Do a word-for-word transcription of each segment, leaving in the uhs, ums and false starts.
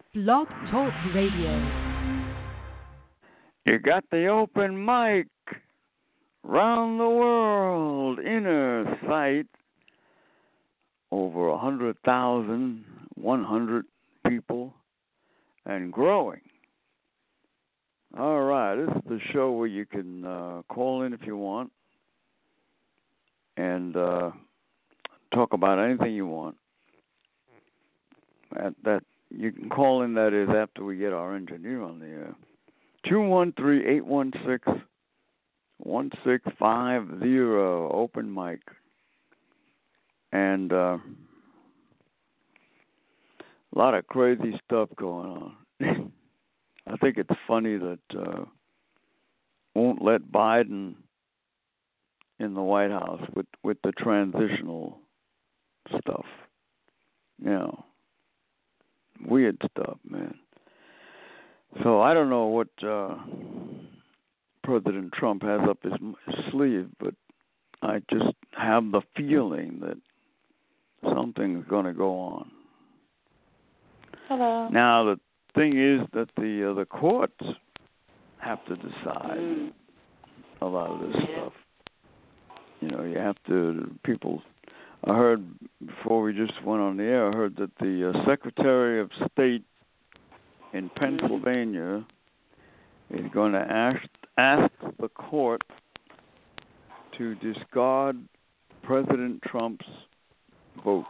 Blog Talk Radio. You got the open mic. Round the world, inner sight. Over one hundred thousand, one hundred people, and growing. All right, this is the show where you can uh, call in if you want and uh, talk about anything you want. At that you can call in, that is, after we get our engineer on the air. two one three, eight one six, one six five zero, open mic. And uh, a lot of crazy stuff going on. I think it's funny that uh, won't let Biden in the White House with, with the transitional stuff. You know, weird stuff, man. So I don't know what uh, President Trump has up his sleeve, but I just have the feeling that something's going to go on. Hello. Now, the thing is that the uh, the courts have to decide mm. a lot of this yeah. stuff. You know, you have to, people, I heard before we just went on the air, I heard that the uh, Secretary of State in Pennsylvania mm. is going to ask, ask the court to discard President Trump's votes.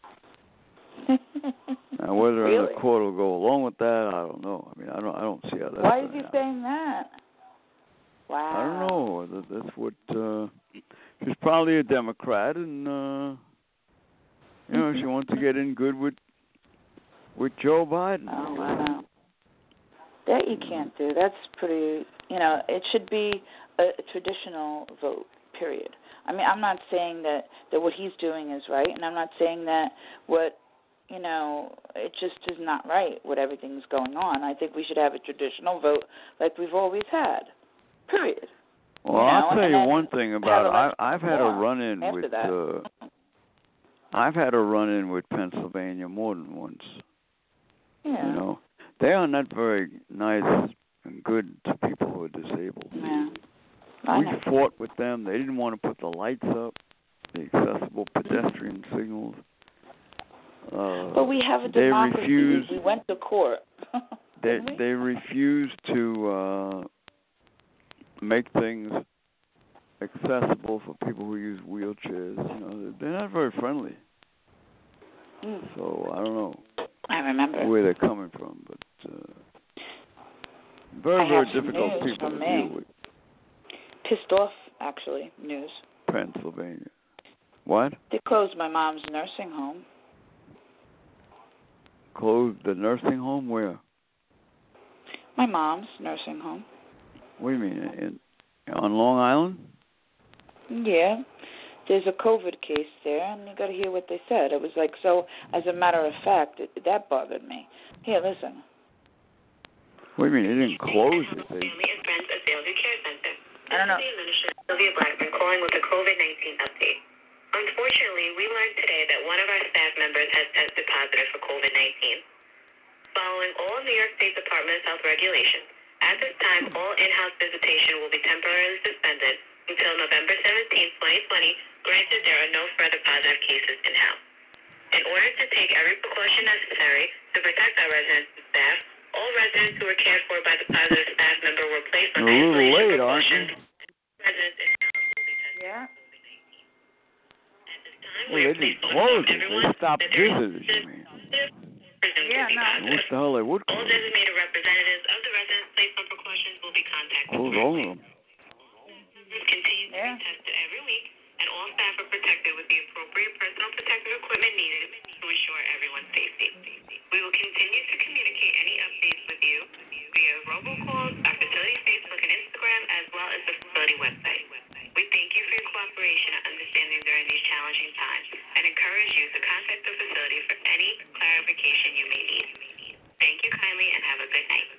Now, whether really? the court will go along with that, I don't know. I mean, I don't, I don't see how that's. Why is he happen. saying that? Wow. I don't know. That's what. Uh, she's probably a Democrat, and uh, you know, she wants to get in good with with Joe Biden. Oh wow. That you can't do. That's pretty. You know, it should be a, a traditional vote. Period. I mean, I'm not saying that, that what he's doing is right, and I'm not saying that what, you know, it just is not right what everything's going on. I think we should have a traditional vote like we've always had, period. Well, you know? I'll tell and you one thing about it. I, I've had a run-in with, that. uh, I've had a run-in with Pennsylvania more than once. Yeah. You know, they are not very nice and good to people who are disabled. Yeah. We fought with them. They didn't want to put the lights up, the accessible pedestrian signals. Uh, but we have a they democracy. Refused, we went to court. they they refused to uh, make things accessible for people who use wheelchairs. You know, they're not very friendly. Mm. So I don't know. I remember where they're coming from, but uh, very I very have difficult news people from to me. deal with. Pissed off, actually, news. Pennsylvania. What? They closed my mom's nursing home. Closed the nursing home? Where? My mom's nursing home. What do you mean? In, on Long Island? Yeah. There's a COVID case there, and you got to hear what they said. It was like, so, as a matter of fact, it, that bothered me. Here, listen. What do you mean? They didn't close it. They... I don't know. Sylvia Blackman calling with a COVID nineteen update. Unfortunately, we learned today that one of our staff members has tested positive for COVID nineteen. Following all New York State Department of Health regulations, at this time, all in-house visitation will be temporarily suspended until November seventeenth, twenty twenty, granted there are no further positive cases in-house. In order to take every precaution necessary to protect our residents and staff, all residents who were cared for by the positive staff member were placed on isolation late, precautions. Residents in-house will be tested yeah. for COVID nineteen. At this time, well, they didn't close it. They stopped visitors, you mean. Yeah, no. What the hell they would close? All designated representatives of the residents placed on precautions will be contacted. Close all of them. Continue to yeah. be tested every week, and all staff are protected with the appropriate personal protective equipment needed to ensure everyone's safety. We will continue to communicate any updates with you via robocalls, our facility Facebook and Instagram, as well as the facility website. We thank you for your cooperation and understanding during these challenging times, and encourage you to contact the facility for any clarification you may need. Thank you kindly, and have a good night.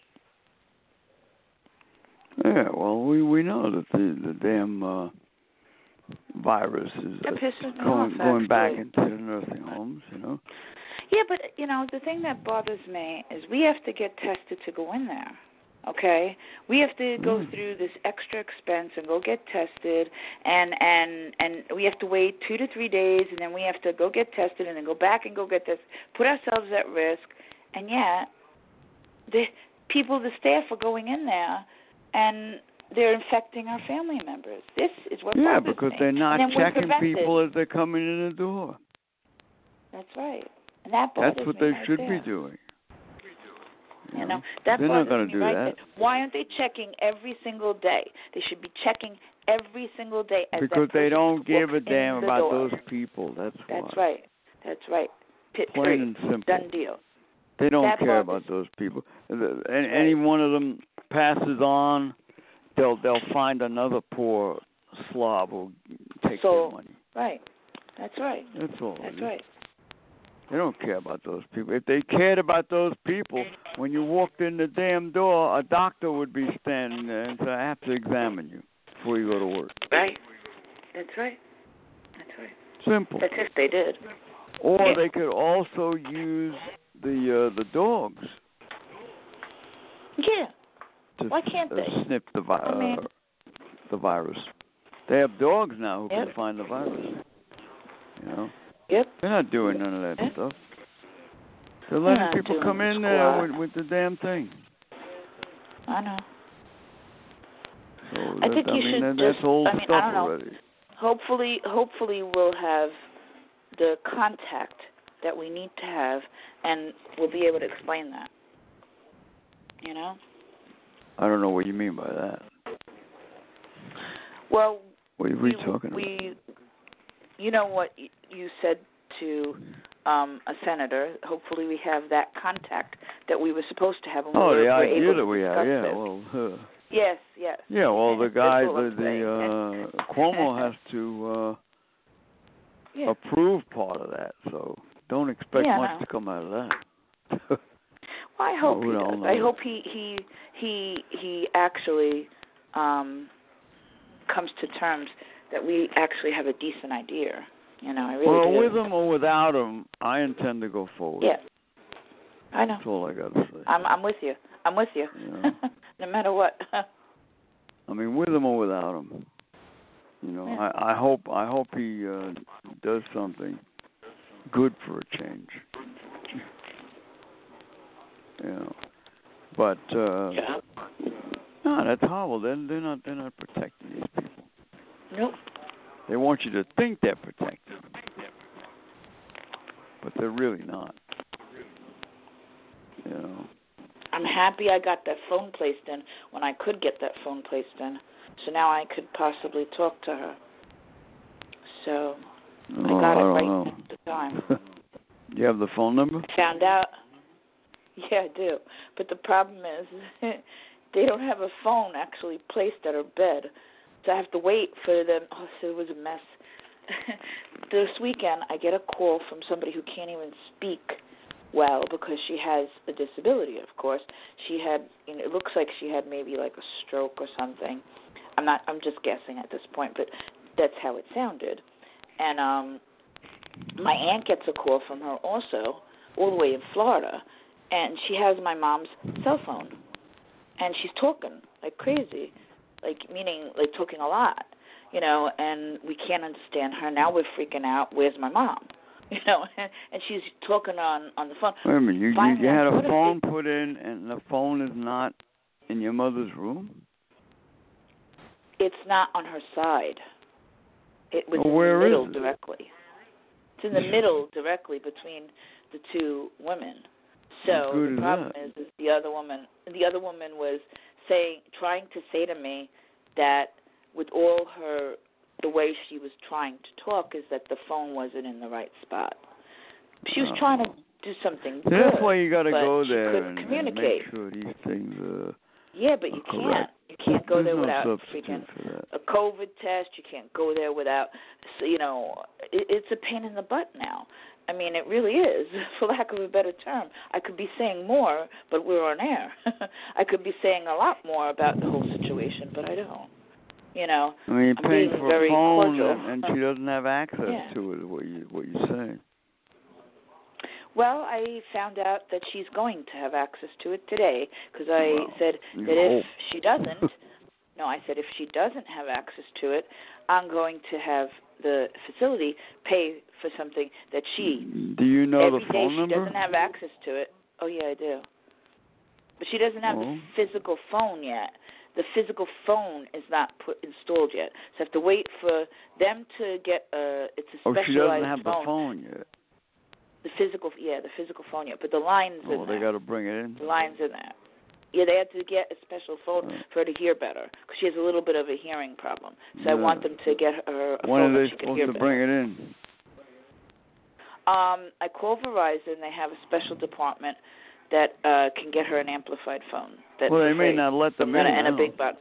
Yeah, well, we, we know that the, the damn uh, virus is uh, going, off, going back into the nursing homes, you know. Yeah, but, you know, the thing that bothers me is we have to get tested to go in there, okay? We have to go Mm. through this extra expense and go get tested, and, and, and we have to wait two to three days, and then we have to go get tested and then go back and go get tested, put ourselves at risk, and yet the people, the staff are going in there, and they're infecting our family members. This is what Yeah, bothers because me. they're not And then we're checking prevented. people as they're coming in the door. That's right. And that bothers That's what me they right should there. be doing. You know, that they're not bothers going me to do right that. there. Why aren't they checking every single day? They should be checking every single day. As Because that they person don't give a walks in damn the about door. those people. That's why. That's right. That's right. Pit Plain period. and simple. Done deal. They don't That care bothers about those people. And right. any one of them passes on, they'll they'll find another poor slob who'll take So, their money. Right. That's right. That's all. That's it is. right. They don't care about those people. If they cared about those people, when you walked in the damn door, a doctor would be standing there and say, I have to examine you before you go to work. Right. That's right. That's right. Simple. That's if they did. Or Yeah. they could also use the uh, the dogs Yeah. to Why can't uh, they? snip the, vi- I mean- uh, the virus. They have dogs now who Yep. can find the virus. You know, Yep. they're not doing none of that Yeah. stuff. They're letting not people doing come in there squat. with, with the damn thing. I know. So I that, think I you mean, should that, just, that's old I mean, I stuff don't know. already. Hopefully, hopefully we'll have the contact that we need to have, and we'll be able to explain that. You know? I don't know what you mean by that. Well, What are we, talking we, about? you know what y- you said to um, a senator. Hopefully, we have that contact that we were supposed to have. When Oh, we were, the were idea able that to we have, discuss yeah. this. Well, uh, Yes, yes. yeah. Well, the That's guy, all the I'm saying. the uh, Cuomo has to uh, Yeah. approve part of that. So don't expect Yeah, I much know. to come out of that. Well, I hope Oh, he we all does. know I that. hope he he he he actually um, comes to terms that we actually have a decent idea. You know, I really well, do. with him or without him, I intend to go forward. Yeah, I know. That's all I got to say. I'm I'm with you. I'm with you. Yeah. No matter what. I mean, with him or without him. You know, Yeah. I, I hope I hope he uh, does something good for a change. You know, but uh, Yeah. no, that's horrible. They're, they're not they're not protecting these people. Nope. They want you to think they're protecting them, but they're really not. You know. I'm happy I got that phone placed in when I could get that phone placed in, so now I could possibly talk to her. So Oh, I got I it don't right know. at the time. You have the phone number? Found out. Yeah, I do. But the problem is they don't have a phone actually placed at her bed. So I have to wait for them. Oh, so it was a mess. This weekend I get a call from somebody who can't even speak well because she has a disability, of course. She had, you know, it looks like she had maybe like a stroke or something. I'm not, I'm just guessing at this point, but that's how it sounded. And um my aunt gets a call from her also, all the way in Florida, and she has my mom's cell phone. And she's talking like crazy, like meaning like talking a lot, you know, and we can't understand her. Now we're freaking out. Where's my mom? You know, and, and she's talking on, on the phone. Wait a minute, you, you, Finally, you had I a thought of phone it. put in and the phone is not in your mother's room? It's not on her side. It was Well, where in the middle is it? directly. It's in the middle directly between the two women. So How good the is problem that? is, is the other woman. The other woman was saying, trying to say to me that with all her, the way she was trying to talk, is that the phone wasn't in the right spot. She was Oh. trying to do something See, good. that's why you got to but go she there couldn't and, and communicate. make sure these things uh, Yeah, but you are can't. correct. You can't go There's there no without substitute freaking for that. a COVID test. You can't go there without, so, you know, it, it's a pain in the butt now. I mean, it really is, for lack of a better term. I could be saying more, but we're on air. I could be saying a lot more about the whole situation, but I don't. You know, I mean, I'm you're paying being for very a phone cordial. and, and she doesn't have access Yeah. to it. Is what you what you're saying? Well, I found out that she's going to have access to it today because I Well, said you that if hope. she doesn't, no, I said if she doesn't have access to it, I'm going to have the facility pay for something that she, Do you know every the day phone she number? doesn't have access to it. Oh, yeah, I do. But she doesn't have Oh. the physical phone yet. The physical phone is not put installed yet. So I have to wait for them to get a, it's a Oh, specialized she doesn't have phone. the phone yet. The physical, yeah, the physical phone yet. But the line's Oh, in they there. got to bring it in. The line's in there. Yeah, they had to get a special phone Right. for her to hear better because she has a little bit of a hearing problem. So I Yeah. want them to get her a When phone are that they she can supposed hear to better. bring it in? Um, I call Verizon. They have a special department that uh, can get her an amplified phone. That's Well, they may free. not let them in. And a now. big button.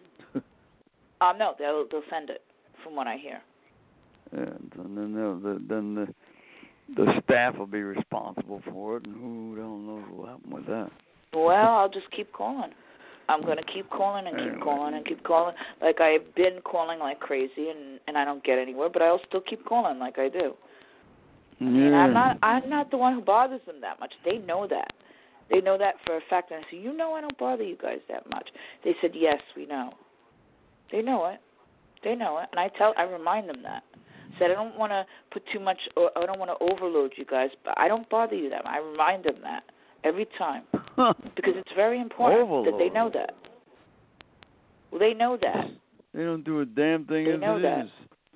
Um, no, they'll they'll send it, from what I hear. Yeah, and then they'll, the, then the the staff will be responsible for it, and who the hell knows what will happen with that. Well, I'll just keep calling. I'm going to keep calling and keep Anyway. calling and keep calling. Like I've been calling like crazy, and and I don't get anywhere, but I'll still keep calling like I do. Yeah. I mean, I'm not I'm not the one who bothers them that much. They know that. They know that for a fact. And I said, you know, I don't bother you guys that much. They said, yes, we know. They know it. They know it, and I tell, I remind them that. I said I don't want to put too much, or I don't want to overload you guys, but I don't bother you that much. I remind them that every time because it's very important Overload. that they know that. Well, they know that. They don't do a damn thing They as know it that. is.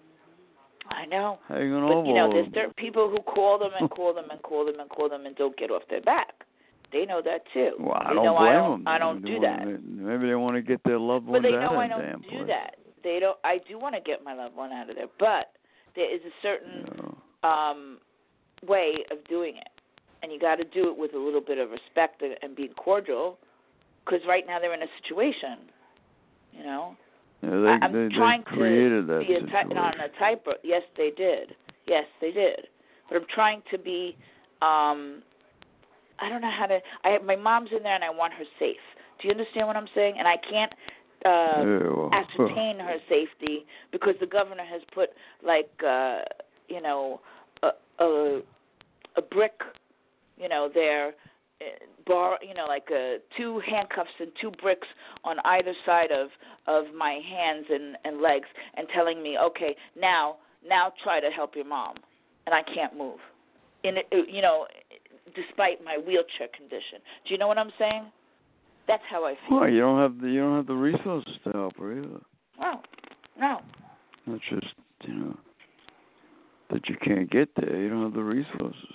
I know. How you gonna But overload? you know, there's certain people who call them and call them and call them and call them and don't get off their back. They know that too. Well, I they don't know blame I don't, them. I don't They do wanna- that. Maybe they want to get their loved But ones they out know of I that don't damn do place. that. They don't. I do want to get my loved one out of there, but there is a certain You um, way of doing it, and you got to do it with a little bit of respect and, and being cordial, because right now they're in a situation. You know, Yeah, they, I, I'm they, trying they created to that be a situation. ty- on a typewriter. Yes, they did. Yes, they did. But I'm trying to be. Um, I don't know how to. I have, my mom's in there, and I want her safe. Do you understand what I'm saying? And I can't uh, Yeah, well, ascertain her safety because the governor has put like uh, you know a, a a brick, you know, there, uh, bar, you know, like uh, two handcuffs and two bricks on either side of of my hands and and legs, and telling me, okay, now now try to help your mom, and I can't move. In it, you know, despite my wheelchair condition. Do you know what I'm saying? That's how I feel. Well, you don't have the you don't have the resources to help her either. No, no. It's just you know that you can't get there. You don't have the resources.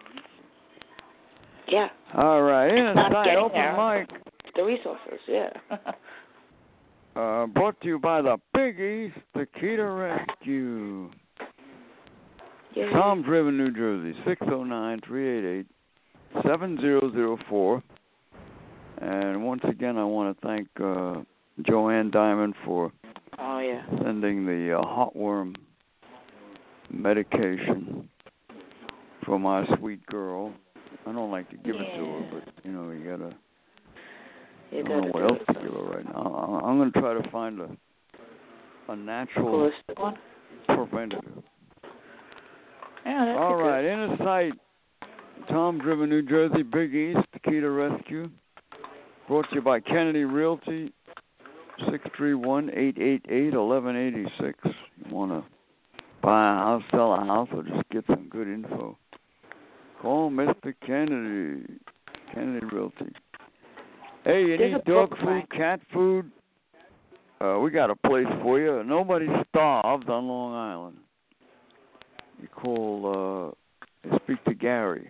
Yeah. All right, in Not a side getting open there. mic. The resources, yeah. Uh, brought to you by the Big East Taquita Rescue. yeah. Tom's River, New Jersey, six oh nine, three eight eight, seven zero zero four. And once again, I want to thank uh, Joanne Diamond for Oh, yeah. sending the uh, heartworm medication for my sweet girl. I don't like to give it to her, Yeah. but, you know, you got to... You I don't know gotta what do else it. to give her right now. I- I'm going to try to find a a natural Holistic one? preventative. Yeah, that'd All be right, inner sight, Tom's River, New Jersey, Big East, Taquita Rescue. Brought to you by Kennedy Realty, six three one, eight eight eight, one one eight six. You want to buy a house, sell a house, or just get some good info, call Mister Kennedy, Kennedy Realty. Hey, you There's need a dog book, food, Frank. cat food? Uh, we got a place for you. Nobody's starved on Long Island. You call, uh, you speak to Gary.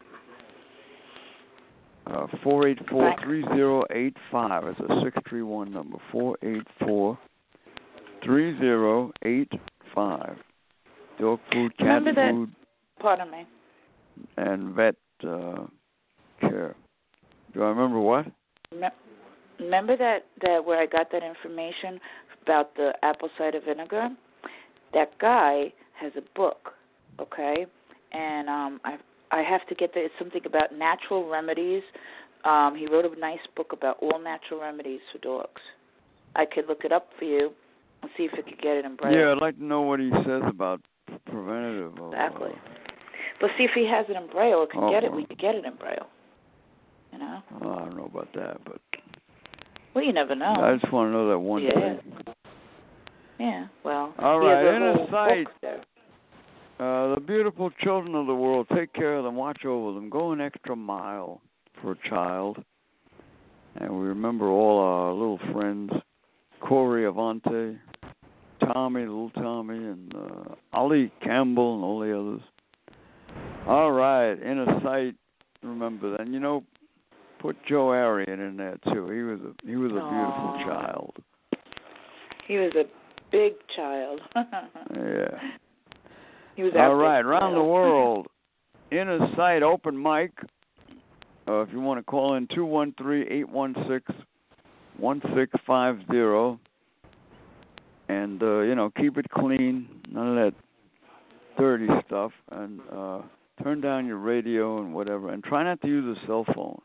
Uh, four eight four, three zero eight five. It's a six three one number. four eight four, three zero eight five. Dog food, cat Remember that- food, Pardon me. and vet uh, care. Do I remember what? Me- Remember that, that where I got that information about the apple cider vinegar? That guy has a book, okay? And um, I I have to get there. It's something about natural remedies. Um, he wrote a nice book about all natural remedies for dogs. I could look it up for you and see if I could get it in Braille. Yeah, I'd like to know what he says about preventative. Of, Exactly. Uh, But see, if he has it in Braille or can oh, get it, well. we could get it in Braille. You know? Oh, I don't know about that, but Well, you never know. I just want to know that one yeah. thing. Yeah, well, All he right, has a in a whole sight. book there. Uh, the beautiful children of the world, take care of them, watch over them, go an extra mile for a child. And we remember all our little friends, Corey Avante, Tommy, little Tommy, and uh, Ali Campbell and all the others. All right, inner sight, remember that. You know, put Joe Arion in there too. He was a he was a beautiful Aww. child. He was a big child. Yeah. He was All our right, big around the child. world, inner sight open mic. Uh, if you want to call in, two one three, eight one six, one six five zero. And, uh, you know, keep it clean, none of that dirty stuff. And uh, turn down your radio and whatever. And try not to use a cell phone.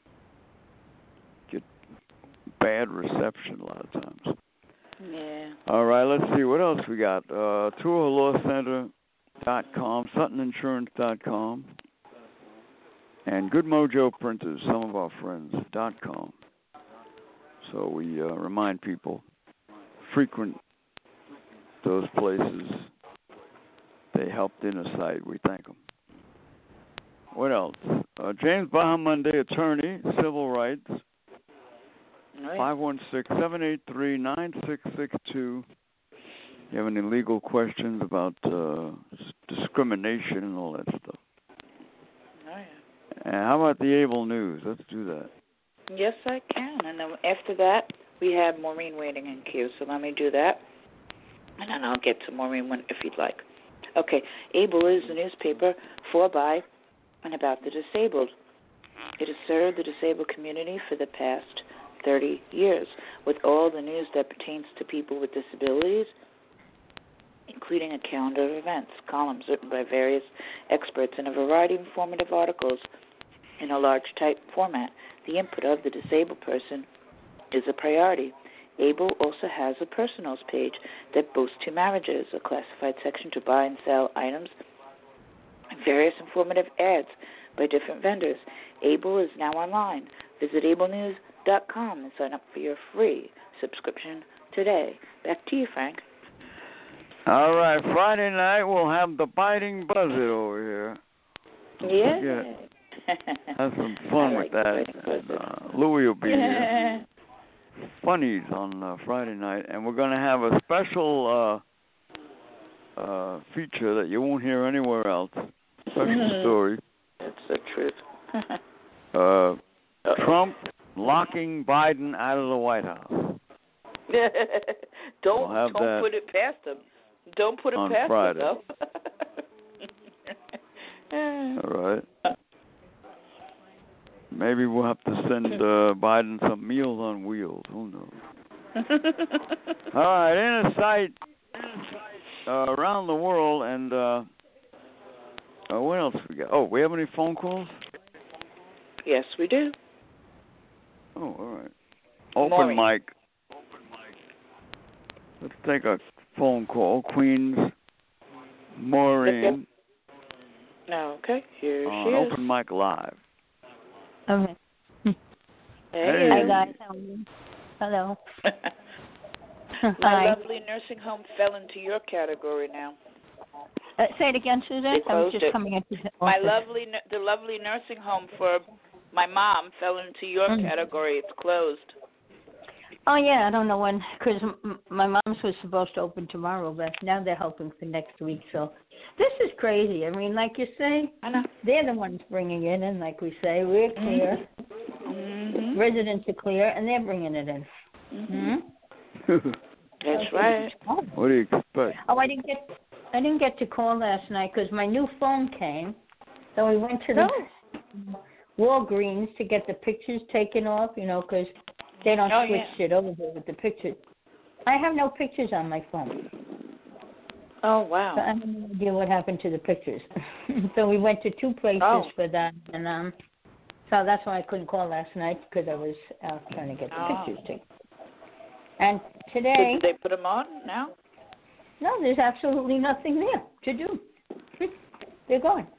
Get bad reception a lot of times. Yeah. All right, let's see. What else we got? Uh, Tour Law Center dot com, Sutton Insurance dot com, and Good Mojo Printers, some of our friends, dot com. So we uh, remind people, frequent those places. They helped in a site. We thank them. What else? Uh, James Bahamonde, attorney, civil rights, Right. five one six, seven eight three, nine six six two. You have any legal questions about uh, discrimination and all that stuff? Oh, yeah. And how about the Able News? Let's do that. Yes, I can. And then after that, we have Maureen waiting in queue. So let me do that. And then I'll get to Maureen when, if you'd like. Okay. Able is the newspaper for, by, and about the disabled. It has served the disabled community for the past thirty years with all the news that pertains to people with disabilities, including a calendar of events, columns written by various experts, and a variety of informative articles in a large type format. The input of the disabled person is a priority. Able also has a personals page that boasts two marriages, a classified section to buy and sell items, and various informative ads by different vendors. Able is now online. Visit able news dot com and sign up for your free subscription today. Back to you, Frank. All right, Friday night we'll have the Biting Buzzard over here. Yeah. Yeah. Have some fun like with that. the And, uh, Louie will be yeah. here. Funnies on uh, Friday night, and we're going to have a special uh, uh, feature that you won't hear anywhere else. Special story. That's the truth. uh, Trump locking Biden out of the White House. don't We'll have don't that put it past him. Don't put it on past Friday. him, though. All right. Maybe we'll have to send uh, Biden some Meals on Wheels. Who knows? All right, in a sight uh, around the world, and uh, uh, what else we got? Oh, we have any phone calls? Yes, we do. Oh, all right. Open Maureen. mic. Let's take a phone call. Queens, Maureen, Okay, here on she is. Open Mic Live. Okay. Hey, Hey. Hi, guys. How are you? Hello. My Hi. lovely nursing home fell into your category now. Uh, say it again, Susan. They I was closed just it. coming into the My office. lovely, nu- the lovely nursing home for my mom fell into your Mm. category. It's closed. Oh, yeah, I don't know when, because m- my mom's was supposed to open tomorrow, but now they're hoping for next week. So this is crazy. I mean, like you say, I know. they're the ones bringing it in. Like we say, we're clear. Mm-hmm. Residents are clear, and they're bringing it in. Mm-hmm. Mm-hmm. That's right. Oh. What do you expect? Oh, I didn't get I didn't get to call last night because my new phone came. So we went to the Walgreens to get the pictures taken off, you know, because they don't Oh, switch yeah. it over with the pictures. I have no pictures on my phone. Oh, So wow. I have no idea what happened to the pictures. So we went to two places Oh. for that, and um, so that's why I couldn't call last night because I was out trying to get the Oh. pictures taken. And So today, did they put them on now? no, there's absolutely nothing there to do. They're going.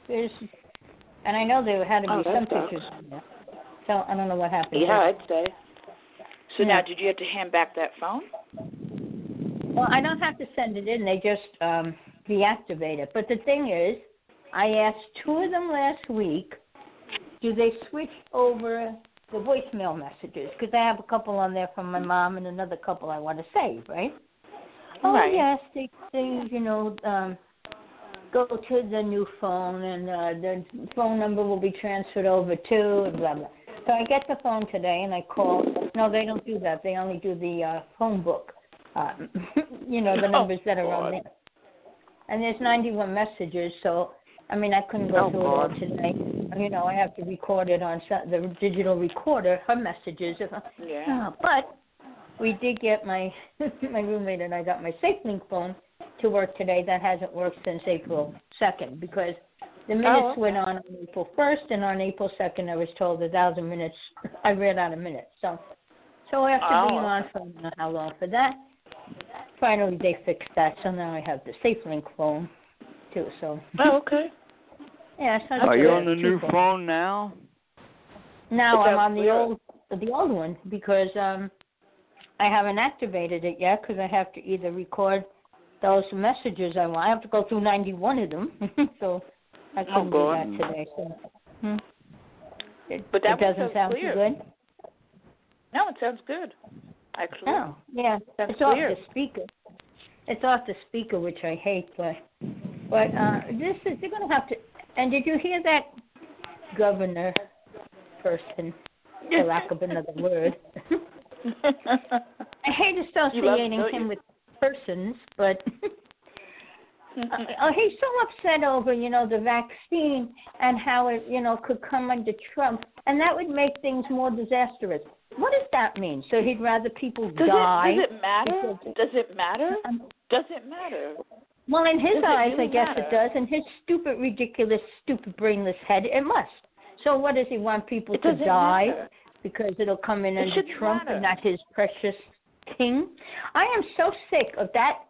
There's, and I know there had to be Oh, that some sucks. pictures on there. So I don't know what happened. Yeah, I'd say. So Yeah. now, did you have to hand back that phone? Well, I don't have to send it in. They just um, deactivate it. But the thing is, I asked two of them last week, do they switch over the voicemail messages? Because I have a couple on there from my mom and another couple I want to save, right? Oh, Right. yes, they, they you know, um, go to the new phone and uh, the phone number will be transferred over to and blah, blah. So I get the phone today and I call. No, they don't do that. They only do the uh, phone book, uh, you know, the numbers that are on there. And there's ninety-one messages, so, I mean, I couldn't go Oh, through it all God. today. You know, I have to record it on some, the digital recorder, her messages. Yeah. Uh, but we did get my, my roommate and I got my SafeLink phone to work today. That hasn't worked since April second because the minutes Oh. went on on April first, and on April second I was told a thousand minutes, I ran out of minutes. So so I have to Oh. be on for I don't know how long for that. Finally they fixed that, so now I have the SafeLink phone too. So Oh, okay. yeah, so Are you on the two new phones. phone now? Now But I'm that's on the weird. old the old one because um I haven't activated it yet because I have to either record those messages I want. I have to go through ninety-one of them, so I couldn't do God. that today. So hmm. it, But that it one doesn't sounds sound clear. too good. No, it sounds good. Actually. Oh, yeah, That's it's off weird. the speaker. It's off the speaker, which I hate, but but uh, this is they're gonna have to. And did you hear that governor person, for lack of another word? I hate associating You love it, don't him you? with persons, but uh, oh, he's so upset over, you know, the vaccine and how it, you know, could come under Trump, and that would make things more disastrous. What does that mean? So he'd rather people Does die? it, does it matter? because- Does it matter? Um, Does it matter? Well, in his Does it eyes, really I guess matter? it does. In his stupid, ridiculous, stupid, brainless head, it must. So what does he want people It to doesn't die matter. because it'll come in It under shouldn't Trump matter. and not his precious king? I am so sick of that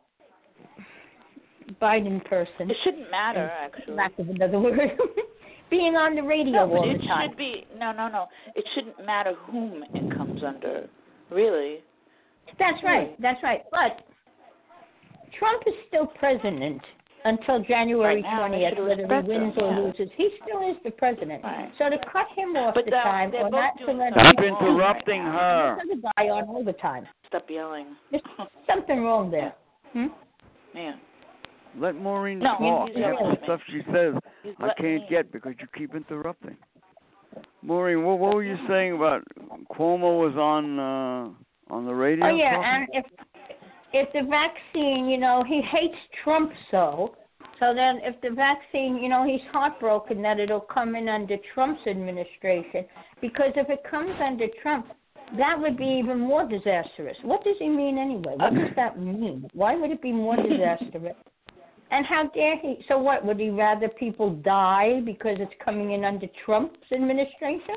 Biden person. It shouldn't matter, and actually. lack of another word, being on the radio No, but all it the time. should be. No, no, no. It shouldn't matter whom it comes under. Really. That's right. That's right. But Trump is still president until January Right now, they twentieth, should whether he respect wins him, or yeah. loses. He still is the president. Right. So to cut him off But the they're- time they're or both not to doing let something him Stop wrong interrupting right now. her. There's a guy on all the time. Stop yelling. There's something wrong there. Hmm? Yeah. Let Maureen No, talk. he's Half yelling the at me. stuff she says He's I letting can't me- get because you keep interrupting. Maureen, what, what were you saying about Cuomo was on uh, on the radio? Oh yeah, talking? and if if the vaccine, you know, he hates Trump so. So then, if the vaccine, you know, he's heartbroken that it'll come in under Trump's administration, because if it comes under Trump, that would be even more disastrous. What does he mean anyway? What does that mean? Why would it be more disastrous? And how dare he? So what, would he rather people die because it's coming in under Trump's administration?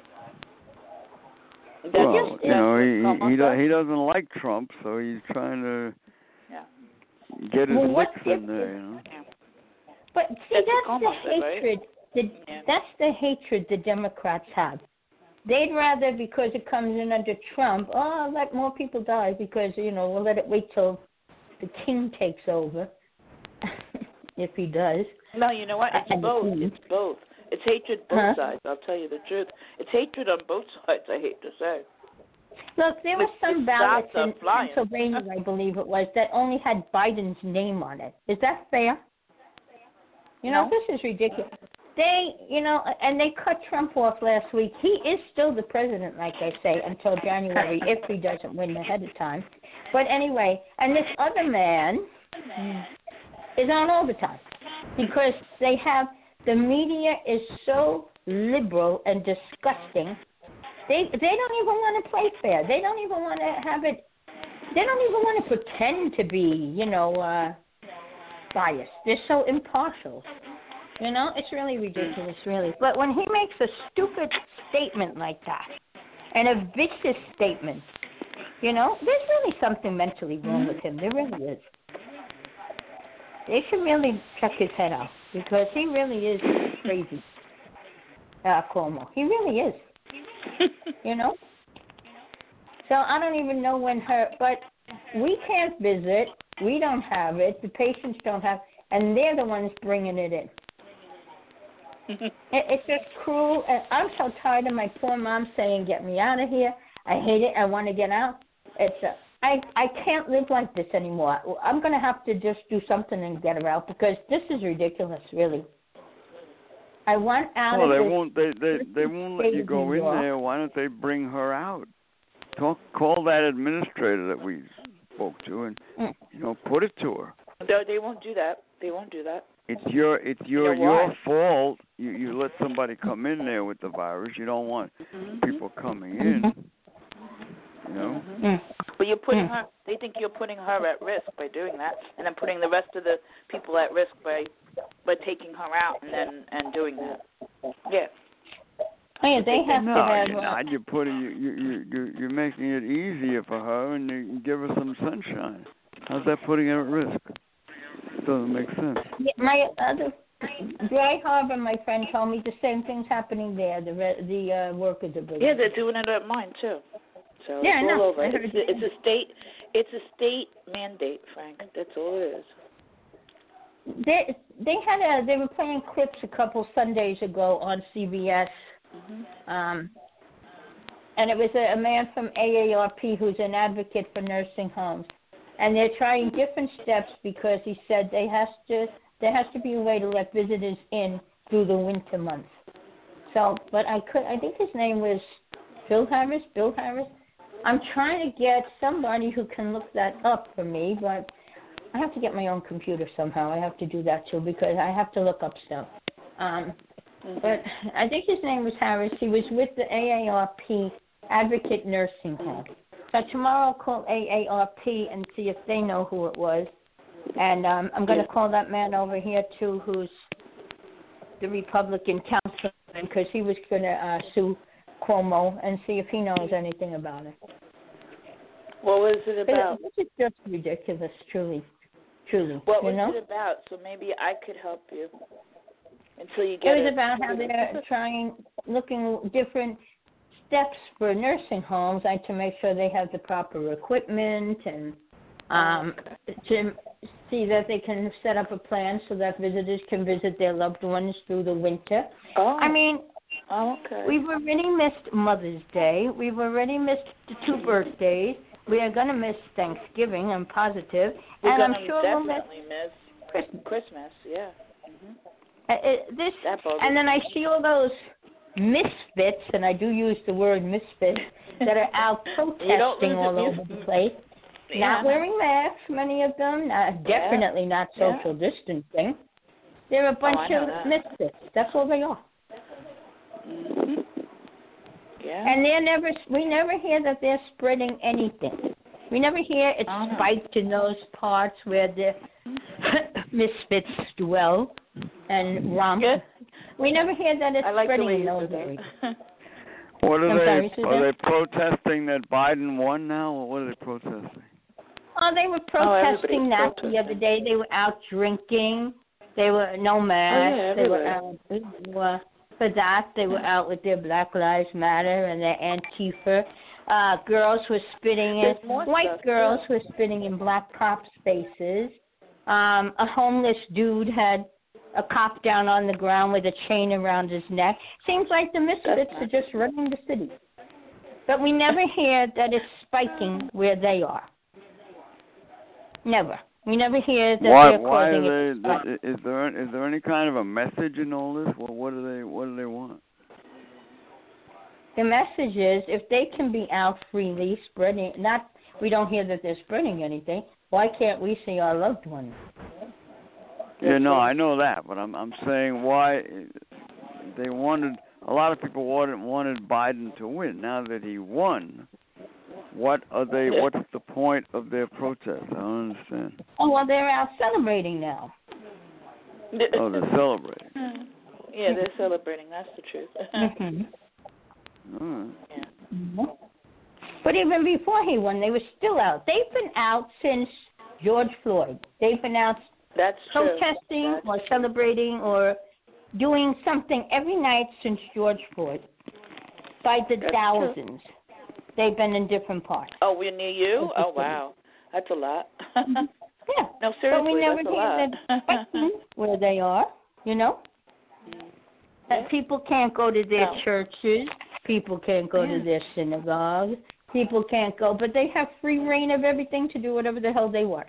That's Well, just- you know, that's he what he, he, Trump do, he doesn't like Trump, so he's trying to Yeah. get his Well, what licks in if- there, you know. But see, That's that's, what the Cuomo said, right? hatred. The, Yeah. That's the hatred the Democrats have. They'd rather, because it comes in under Trump, oh, let more people die because, you know, we'll let it wait till the king takes over, if he does. No, you know what? It's And the both. queen. It's both. It's hatred both Huh? sides. I'll tell you the truth. It's hatred on both sides. I hate to say. Look, there were It's- some the ballots shots are in flying. Pennsylvania, I believe it was, that only had Biden's name on it. Is that fair? You know, No. this is ridiculous. They, you know, and they cut Trump off last week. He is still the president, like I say, until January, if he doesn't win ahead of time. But anyway, and this other man is on all the time because they have, the media is so liberal and disgusting. They they don't even want to play fair. They don't even want to have it. They don't even want to pretend to be, you know, uh, biased. They're so impartial. You know, it's really ridiculous, really. But when he makes a stupid statement like that, and a vicious statement, you know, there's really something mentally wrong with him. There really is. They should really check his head out because he really is crazy. Uh, Cuomo. He really is. You know? So I don't even know when her, but we can't visit. We don't have it. The patients don't have, and they're the ones bringing it in. it, it's just cruel. And I'm so tired of my poor mom saying, "Get me out of here. I hate it. I want to get out." It's a, I I can't live like this anymore. I'm going to have to just do something and get her out because this is ridiculous, really. I want out well, of they this. won't. They they they won't let you go in there. Why don't they bring her out? Talk. Call that administrator that we spoke to, and mm. you know, put it to her. No, they won't do that. They won't do that. It's your it's your you know your fault. You you let somebody come in there with the virus. You don't want mm-hmm. people coming in. You know. Mm-hmm. Mm. But you're putting mm. her. They think you're putting her at risk by doing that, and then putting the rest of the people at risk by by taking her out and then and doing that. Yeah. Oh, yeah, they have no, to have. you're not. You're putting you you you you- you're making it easier for her, and you give her some sunshine. How's that putting her at risk? Doesn't make sense. Yeah, my other Dry Harbor, my friend told me the same thing's happening there. The re- the uh, workers are busy. Yeah, they're doing it at mine too. So yeah, it's all no, over. It's, it's a state. It's a state mandate, Frank. That's all it is. They they had a they were playing clips a couple Sundays ago on C B S, Mm-hmm. um, and it was a, a man from A A R P who's an advocate for nursing homes, and they're trying different steps because he said they has to there has to be a way to let visitors in through the winter months. So, but I could I think his name was Bill Harris. Bill Harris. I'm trying to get somebody who can look that up for me, but I have to get my own computer somehow. I have to do that too because I have to look up stuff. Um, Mm-hmm. but I think his name was Harris. He was with the A A R P Advocate Nursing Home. So tomorrow I'll call A A R P and see if they know who it was. And um, I'm going to call that man over here too who's the Republican councilman because he was going to uh, sue Cuomo and see if he knows anything about it. What was it about? This is just ridiculous, truly. Truly. What you was know? it about? So maybe I could help you until you get it. was it. about how they're trying, looking different steps for nursing homes, like to make sure they have the proper equipment and um, to see that they can set up a plan so that visitors can visit their loved ones through the winter. Oh. I mean, oh, okay. we've already missed Mother's Day. We've already missed the two birthdays. We are going to miss Thanksgiving, I'm positive. We're and I'm gonna sure we'll definitely miss Christmas. Christmas, yeah. Mm-hmm. Uh, uh, this, That and then I see all those misfits, and I do use the word misfits, that are out protesting all over the place. Yeah. Not wearing masks, many of them. Not, definitely not social yeah. distancing. They're a bunch oh, of that. misfits. That's all they are. Mm-hmm. Yeah. And they're never. We never hear that they're spreading anything. We never hear it's oh, no. spiked in those parts where the misfits dwell and romp. Yeah. We never hear that it's I like spreading the way in you those said areas. that. What are I'm they? sorry, Are they protesting that Biden won now, or what are they protesting? Oh, they were Oh, protesting everybody's that protesting. the other day. They were out drinking. They were no masks. Oh, yeah, they were everywhere. out they were, for that. They were out with their Black Lives Matter and their Antifa. Uh, girls were spitting in There's more white stuff, girls too. were spitting in black cops' faces. Um, a homeless dude had a cop down on the ground with a chain around his neck. Seems like the misfits That's are just running the city. But we never hear that it's spiking where they are. Never. We never hear that Why? they're Why causing are it. they? to spike. Is there is there any kind of a message in all this? Well, what do they what do they want? The message is if they can be out freely spreading, not we don't hear that they're spreading anything. Why can't we see our loved ones? Yeah, no, I know that, but I'm I'm saying why they wanted. A lot of people wanted wanted Biden to win. Now that he won, what are they? What's the point of their protest? I don't understand. Oh well, they're out celebrating now. Oh, they're celebrating. Yeah, they're celebrating. That's the truth. Mm-hmm. All right. Yeah. Mm-hmm. But even before he won, they were still out. They've been out since George Floyd. They've been out That's true. protesting That's or celebrating or doing something every night since George Floyd. By the That's thousands. True. They've been in different parts. Oh, we're near you? Oh, wow. That's a lot. Yeah. No, seriously, but we never that's a hear lot. where they are, you know? Mm. That people can't go to their No. churches. People can't go Yeah. to their synagogues. People can't go, but they have free reign of everything to do whatever the hell they want.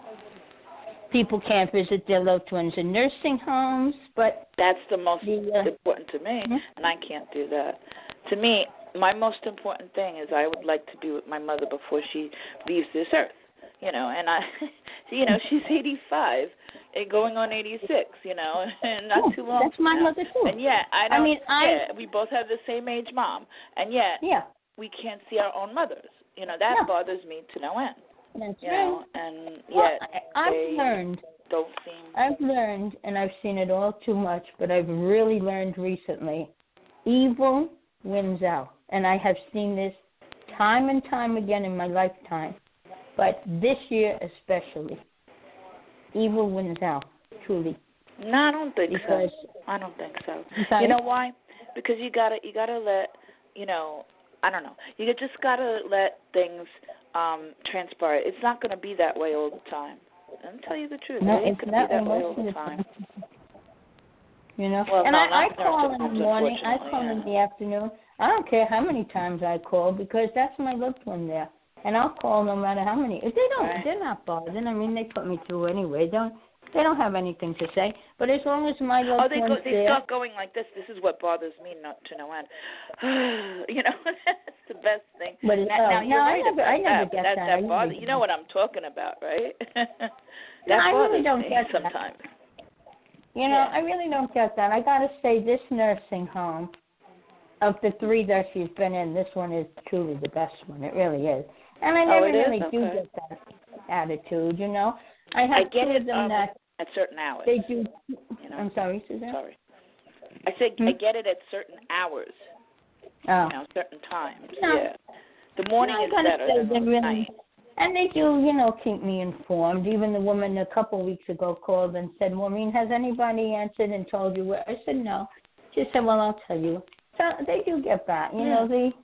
People can't visit their loved ones in nursing homes, but That's the most the, uh, important to me, mhm. and I can't do that. To me, my most important thing is I would like to be with my mother before she leaves this earth. You know, and I, you know, she's eighty-five and going on eighty-six. You know, and not oh, too long. that's my from now. mother too. And yet, I don't. I mean, I yeah, we both have the same age mom, and yet yeah, we can't see our own mothers. You know, that No. bothers me to no end. that's You right. know, and Well, yet I, I've they learned. don't seem. I've learned, and I've seen it all too much, but I've really learned recently, evil wins out. And I have seen this time and time again in my lifetime, but this year especially, evil wins out, truly. No, I don't think Because, so. I don't think so. because You know why? Because you gotta, you gotta let, you know, I don't know. You just gotta let things um transpire. It's not gonna be that way all the time. I'll tell you the truth. no, it ain't it's gonna not be that way most all of the the time. You know, Well, and no, I, I not call nursing in the homes, morning, I unfortunately, call yeah. in the afternoon. I don't care how many times I call because that's my loved one there, and I'll call no matter how many. If they don't, Right. they're not bothered. I mean, they put me through anyway. Don't they don't have anything to say. But as long as my loved Oh, they go, one's they there, start going like this. This is what bothers me not to no end. You know, that's the best thing. But it- now, oh, now no, you're I right never- about I never that. but get that, that. I that bothers. usually You know what I'm talking about, right? that No, I bothers really don't me get that. sometimes. you know, Yeah. I really don't get that. I got to say, this nursing home, of the three that she's been in, this one is truly the best one. It really is. And I Oh, never it is? really do Okay. get that attitude, you know. I have I get two it of them um, that at certain hours. they do. You know? I'm sorry, Suzanne. Sorry. I said Hmm? I get it at certain hours. Oh. You know, certain times. No. Yeah. The morning No, I is gotta better say than they're the really, night. and they do, you know, keep me informed. Even the woman a couple of weeks ago called and said, Maureen, has anybody answered and told you where? I said, no. She said, well, I'll tell you. So they do get back. You Yeah. know, they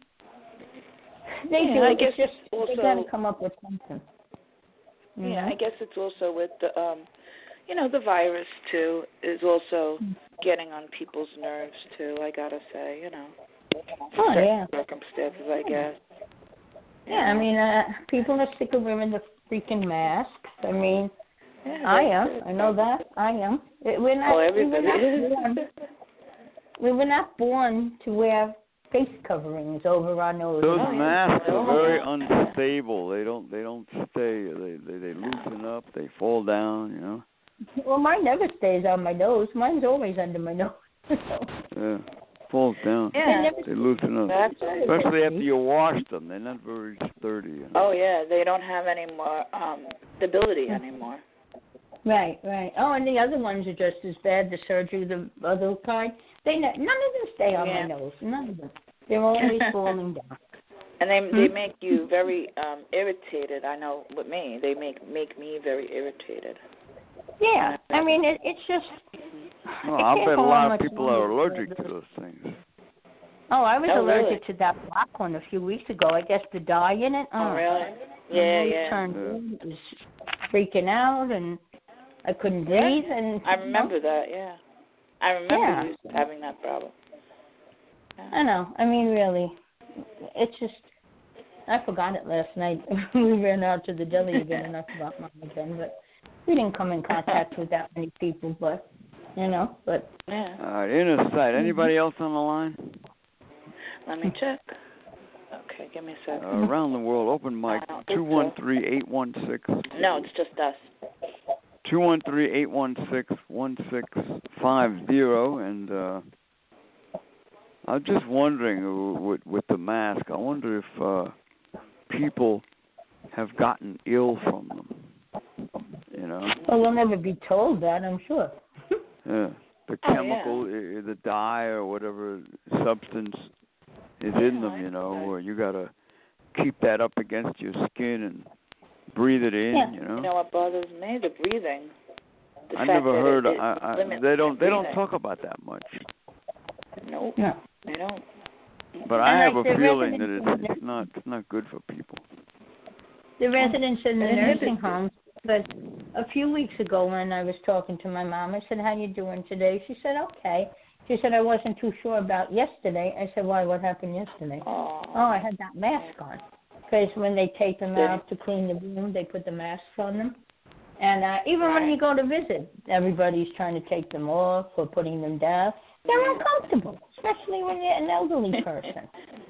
they Yeah, do. I It's guess just it's also, they got to come up with something. You yeah, know? I guess it's also with the, um, you know, the virus too is also getting on people's nerves too. I gotta say, you know, Oh, certain yeah. circumstances, I guess. Yeah, I mean, uh, people are sick of wearing the freaking masks. I mean, Yeah, I that's am. it. I know that. I am. It- We're not. Oh, we everybody were not is. born. We were not born to wear face coverings over our noses. Those Oh, yeah. masks Oh, are very yeah. unstable. They don't they don't stay. They they they loosen up. They fall down. You know. Well, mine never stays on my nose. Mine's always under my nose. Yeah. Falls down. Yeah. They loosen up. That's Especially after you wash them. They're not very sturdy. You know? Oh yeah, they don't have any more um stability anymore. Right, right. Oh, and the other ones are just as bad. The surgery, the other kind. They ne- none of them stay on Yeah. my nose. None of them. They're always falling down. And they they Hmm? make you very um irritated. I know with me, they make make me very irritated. Yeah, I mean it, it's just. Well, I I can't bet a go on lot of much people longer are with allergic to this. those things. Oh, I was Oh, allergic really? to that black one a few weeks ago. I guess the dye in it. Oh, uh, really? my Yeah, nose yeah. Turned Yeah. blue. It was freaking out, and I couldn't Yeah. breathe. And I remember that. Yeah, I remember Yeah. you having that problem. Yeah. I know. I mean, really, it's just. I forgot it last night. We ran out to the deli again, and I forgot mine again. But we didn't come in contact with that many people. But you know, but Yeah. All right, inner sight. Anybody else on the line? Let me check. Okay, give me a Uh, second. around the world, open mic Uh, two one three eight one six. No, it's just us. Two one three eight one six one six five zero, and uh, I was just wondering uh, with with the mask. I wonder if uh, people have gotten ill from them. You know, well, we'll never be told that. I'm sure. yeah, the Oh, chemical, i the dye or whatever substance is in them. You know, where you gotta keep that up against your skin and breathe it in. Yeah. You know. You know what bothers me? The breathing. the I fact never that heard. It, it I, I, limits they don't. They don't breathing. talk about that much. Nope. No. They don't. But And I have like a the feeling that residents it's, it's not. It's not good for people. The residents in the And it nursing inhibits it. homes, but a few weeks ago when I was talking to my mom, I said, how you doing today? She said, okay. She said, I wasn't too sure about yesterday. I said, why, what happened yesterday? Oh, Oh, I had that mask on. Because when they take them Yeah. out to clean the room, they put the masks on them. And uh, even Right. when you go to visit, everybody's trying to take them off or putting them down. They're uncomfortable, especially when you're an elderly person.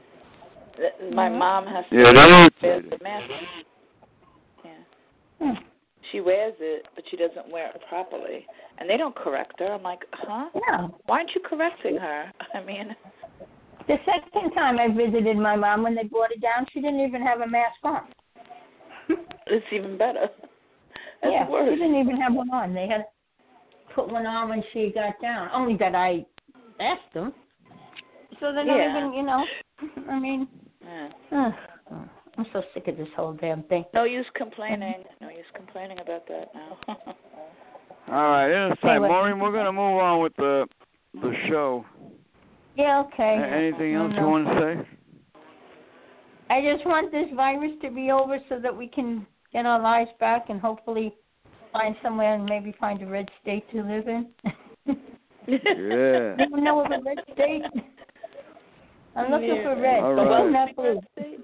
My mom has to Yeah, wear they're the mask. Yeah. Hmm. She wears it, but she doesn't wear it properly. And they don't correct her. I'm like, huh? No. Why aren't you correcting her? I mean, The second time I visited my mom, when they brought her down, she didn't even have a mask on. it's even better. That's yeah, worse. she didn't even have one on. They had put one on when she got down. Only that I asked them. So they're not Yeah. even, you know, I mean, Yeah. uh, I'm so sick of this whole damn thing. No use complaining. No use complaining about that now. All right, in a Hey, second, what- Maureen. We're gonna move on with the the show. Yeah, okay. A- Anything else No, you no. want to say? I just want this virus to be over so that we can get our lives back and hopefully find somewhere and maybe find a red state to live in. Yeah. You know of a red state? I'm looking Yeah. for red, All but right. not blue.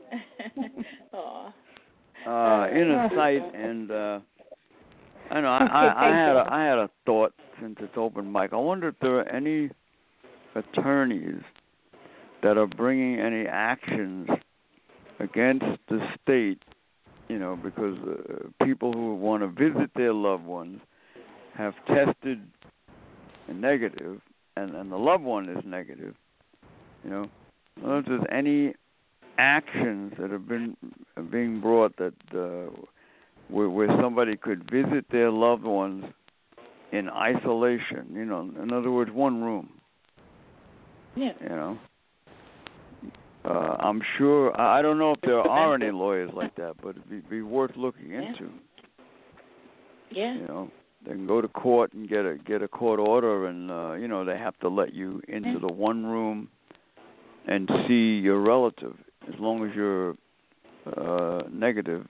Aw. Uh, inner sight, and uh, I know I, I, I had a, I had a thought since it's open mic. I wonder if there are any attorneys that are bringing any actions against the state, you know, because uh, people who want to visit their loved ones have tested negative, and, and the loved one is negative, you know. I don't know if there's any actions that have been being brought that uh, where, where somebody could visit their loved ones in isolation, you know, in other words, one room. Yeah. You know, uh, I'm sure. I I don't know if there are any lawyers like that, but it'd be, be worth looking into. Yeah. You know, they can go to court and get a get a court order, and uh, you know they have to let you into Yeah. the one room and see your relative, as long as you're uh, negative,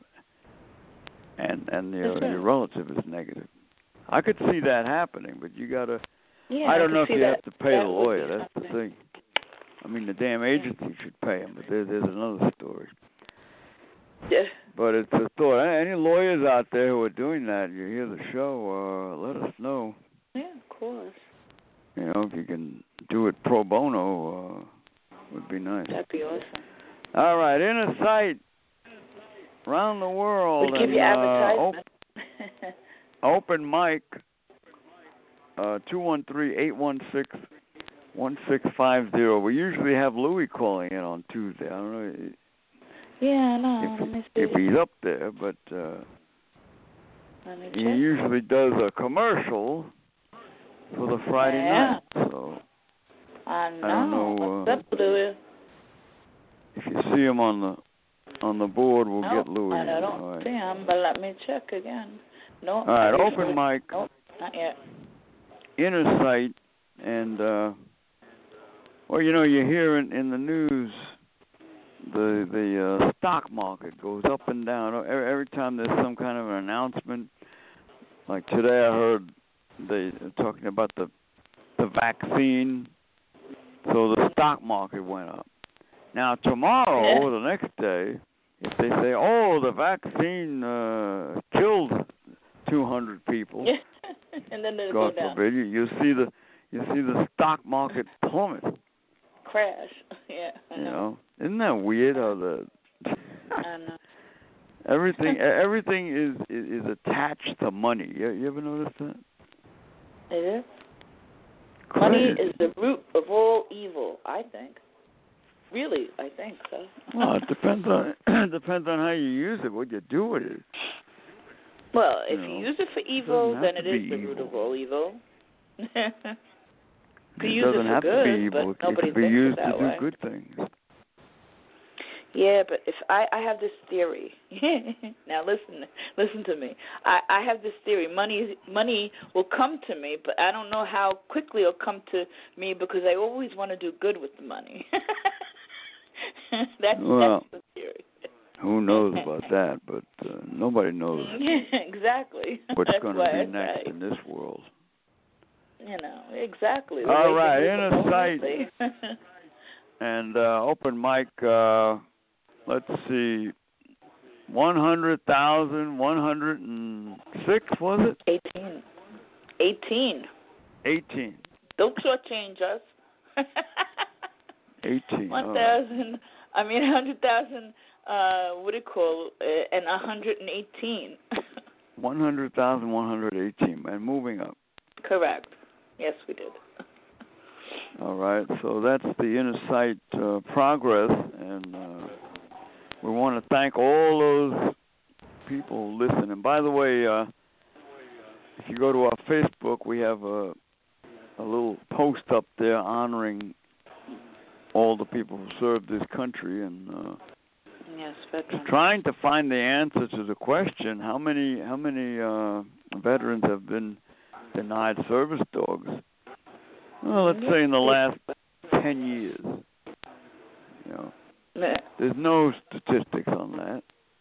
and and your That's right. your relative is negative. I could see that happening, but you gotta. Yeah, I don't could know if see you that, have to pay that the would be lawyer. That's the something. thing. I mean, the damn agency should pay him, but there, there's another story. Yeah. But it's a thought. Any lawyers out there who are doing that, you hear the show, uh, let us know. Yeah, of course. You know, if you can do it pro bono, uh, would be nice. That'd be awesome. All right, inner sight around the world. We'll give and, you uh, advertisement. op- open mic, uh, two one three, eight one six, one six five zero. We usually have Louis calling in on Tuesday. I don't know yeah, I know. Let if, me see. if he's up there, but uh, Let me he check. usually does a commercial for the Friday Yeah. night. So I know. I don't know, What's uh, up, Louis? if you see him on the on the board, we'll Nope, get Louis. I in. don't All right. see him, but let me check again. No. All right, not open usually. mic, Nope, not yet. inner sight, and uh, well, you know, you hear in, in the news the the uh, stock market goes up and down every, every time there's some kind of an announcement. Like today, I heard they talking about the the vaccine, so the stock market went up. Now tomorrow Yeah. or the next day, if they say, "Oh, the vaccine uh, killed two hundred people," Yeah. and then it'll God go down. forbid, you you see the you see the stock market plummet. Crash. Yeah. I You know. know, isn't that weird? How the I know. everything everything is, is is attached to money. You, you ever notice that? It is. Money Crazy. is the root of all evil, I think. Really, I think so. Well, it depends on it depends on how you use it, what you do with it. Well, if You you know, use it for evil, doesn't then have it to is be the root evil. of all evil. You It use doesn't it for have good, to be evil. but nobody it can be thinks used it that to do way. good things. Yeah, but if I, I have this theory. Now listen, listen to me. I, I have this theory. Money money will come to me, but I don't know how quickly it'll come to me because I always want to do good with the money. that's, well, that's the theory. Who knows about that? But uh, nobody knows exactly. what's That's going to be next right. in this world. You know, exactly. The All way right, things inner are sight and uh, open mic. Uh, let's see, one hundred thousand one hundred and six was it? Eighteen. Eighteen. Eighteen. Don't shortchange us. Eighteen. One thousand. I mean, a hundred thousand. Uh, what do you call it? And a hundred and eighteen. One hundred thousand one hundred eighteen, and moving up. Correct. Yes, we did. All right, so that's the inner sight uh, progress, and uh, we want to thank all those people listening. And by the way, uh, if you go to our Facebook, we have a, a little post up there honoring all the people who served this country, and uh, yes, veterans. Trying to find the answer to the question: how many how many uh, veterans have been denied service dogs? Well, let's say in the last ten years. You know, there's no statistics on that.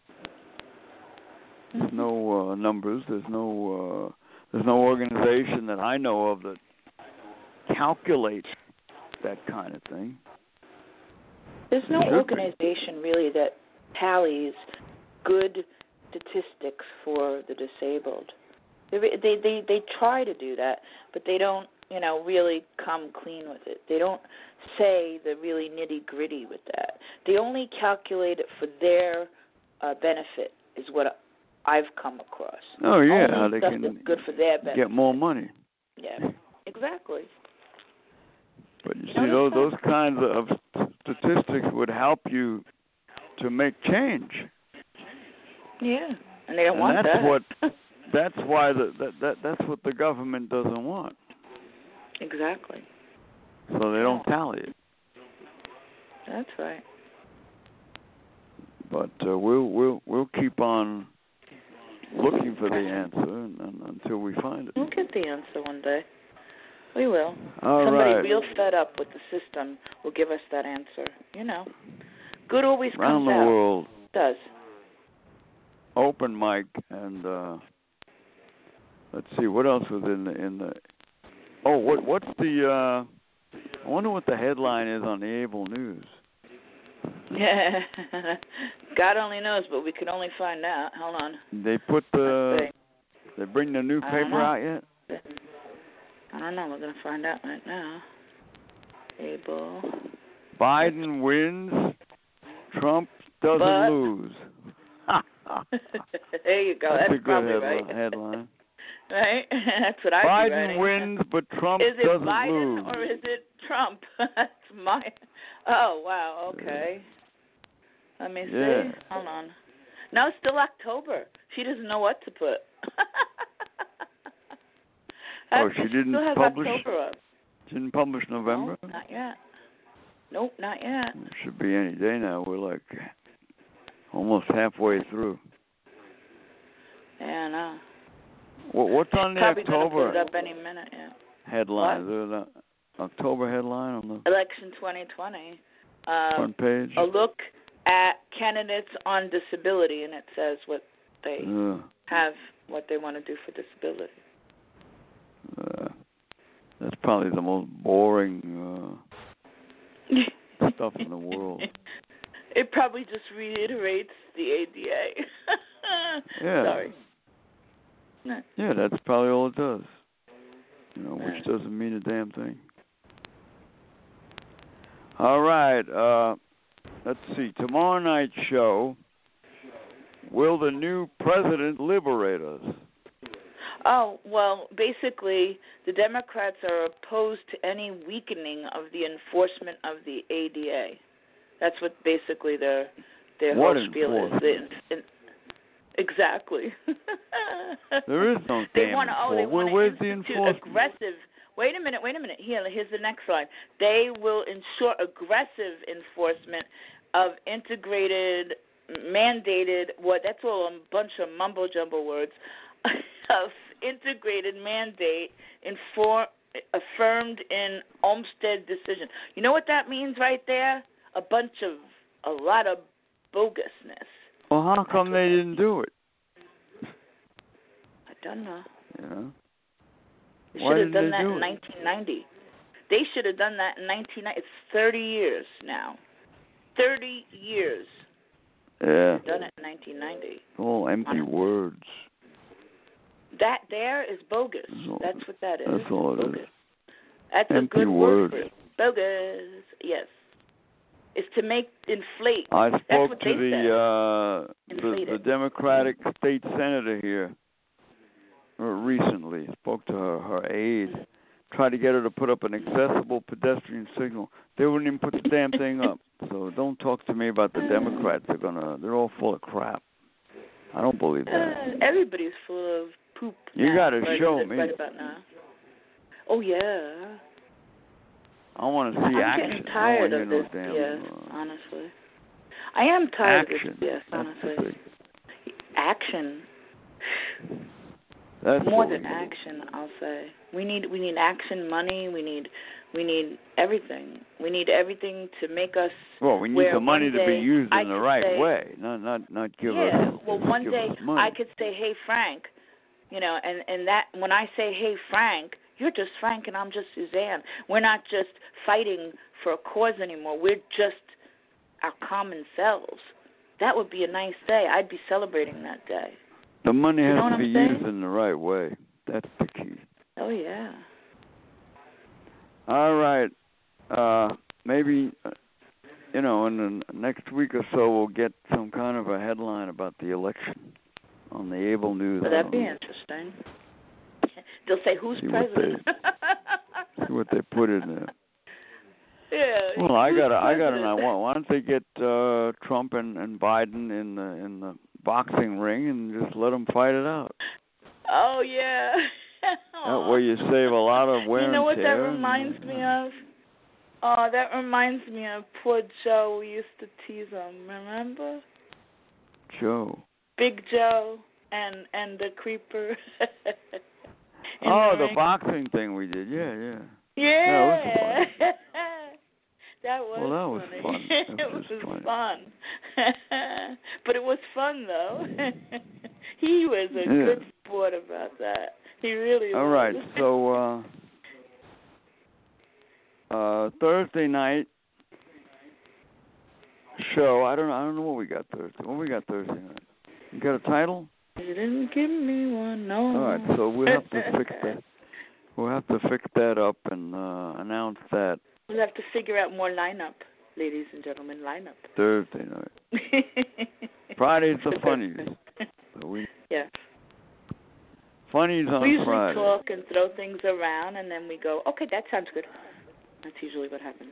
There's no uh, numbers. There's no uh, there's no organization that I know of that calculates that kind of thing. There's no organization really that tallies good statistics for the disabled. They, they they they try to do that, but they don't, you know, really come clean with it. They don't say the really nitty gritty with that. They only calculate it for their uh, benefit, is what I've come across. Oh yeah, only how they stuff can that's good for their benefit. Get more money. Yeah, exactly. But you see, those those kinds of statistics would help you to make change. Yeah, and they don't and want that's that. What, that's why the, that, that that's what the government doesn't want. Exactly. So they don't tally it. That's right. But uh, we'll we'll we'll keep on looking for the answer and, and, until we find it. We'll get the answer one day. We will. All Somebody right. real fed up with the system will give us that answer. You know, good always Around comes the out. world. It does. Open mic and uh, let's see what else was in the in the. Oh, what what's the? Uh, I wonder what the headline is on the Able News. Yeah, God only knows, but we can only find out. Hold on. They put the. They bring the new paper out yet? I don't know. We're gonna find out right now. Able. Biden wins. Trump doesn't but, lose. There you go. That's, That's a good probably headline. right. headline. Right? That's what I Biden wins, but Trump is it doesn't Biden lose. or is it Trump? That's my. Oh wow. Okay. Let me see. Yeah. Hold on. No, it's still October. She doesn't know what to put. Oh, she didn't still have publish. October up. She didn't publish November. No, not yet. Nope, not yet. It should be any day now. We're like almost halfway through. Yeah, I know. What, what's on the Probably October gonna put it up any minute, yeah. headline? Is there an October headline on the Election twenty twenty. Um, front page? A look at candidates on disability, and it says what they Uh, have, what they want to do for disability. uh, that's probably the most boring uh, stuff in the world. It probably just reiterates the A D A. Yeah. Sorry. No. Yeah, that's probably all it does. You know, which doesn't mean a damn thing. All right. Uh, let's see. Tomorrow night's show. Will the new president liberate us? Oh, well, basically, the Democrats are opposed to any weakening of the enforcement of the A D A. That's what basically their their what whole spiel is. The, in, exactly. There is no they damn wanna, oh, they Where, want where's to the institute enforcement? aggressive. Wait a minute, wait a minute. Here, here's the next slide. They will ensure aggressive enforcement of integrated, mandated, what, that's all a bunch of mumbo jumbo words, of integrated mandate inform, affirmed in Olmstead decision. You know what that means right there? A bunch of, a lot of bogusness. Well, how come they didn't do it? I don't know. Yeah. They Why should have didn't done they that do in it? nineteen ninety. They should have done that in nineteen ninety. It's thirty years now. thirty years. Yeah. They've done it in nineteen ninety. All empty words. That there is bogus. That's all, That's what that is. That's all it bogus. is. That's empty a good words. word for it. Bogus. Yes. It's to make inflate. I That's spoke what to they the, uh, the Inflated. the Democratic state senator here uh, recently. Spoke to her her aide. Tried to get her to put up an accessible pedestrian signal. They wouldn't even put the damn thing up. So don't talk to me about the Democrats. They're gonna. They're all full of crap. I don't believe that. Uh, everybody's full of poop. You now, gotta right, show right me. Right about now. Oh yeah. I want to see I'm action. getting tired I of don't this want to B hear S, no damn, uh, honestly. I am tired action. of this B S, That's honestly. the thing. Action. That's More what than we need. action, I'll say. We need we need action money. We need we need everything. We need everything to make us. Well, we need where the money one to be day used I in the could right say, way, not not not give yeah, us. well, one give day us money. I could say, "Hey, Frank," you know, and and that when I say, "Hey, Frank," you're just Frank and I'm just Suzanne. We're not just fighting for a cause anymore. We're just our common selves. That would be a nice day. I'd be celebrating that day. The money You has know to what be I'm saying? used in the right way. That's the key. Oh yeah. All right. Uh, maybe, uh, you know, in the next week or so, we'll get some kind of a headline about the election on the Able News. Would that be interesting? They'll say, who's See what president? See what they put in there. Yeah. Well, I who's got I got an president? idea. Why don't they get uh, Trump and, and Biden in the in the boxing ring and just let them fight it out? Oh, yeah. That way you save a lot of wear You know what and that tear. reminds me of? Oh, that reminds me of poor Joe. We used to tease him, remember? Joe. Big Joe and and the creeper. In Oh, the the ring. boxing thing we did. Yeah, yeah. Yeah. That was that was Well, that was funny. fun. That it was was funny. fun. But it was fun, though. He was a Yeah. good sport about that. He really All was. right. So uh, uh, Thursday night show. I don't know. I don't know what we got Thursday. What we got Thursday night? You got a title? You didn't give me one, no. All right. So we'll have to fix that. We'll have to fix that up and uh, announce that We'll have to figure out more lineup, ladies and gentlemen, lineup. Thursday night. Friday's the funnies. So we Yeah. funnies on We usually Friday. talk and throw things around, and then we go, okay, that sounds good. That's usually what happens.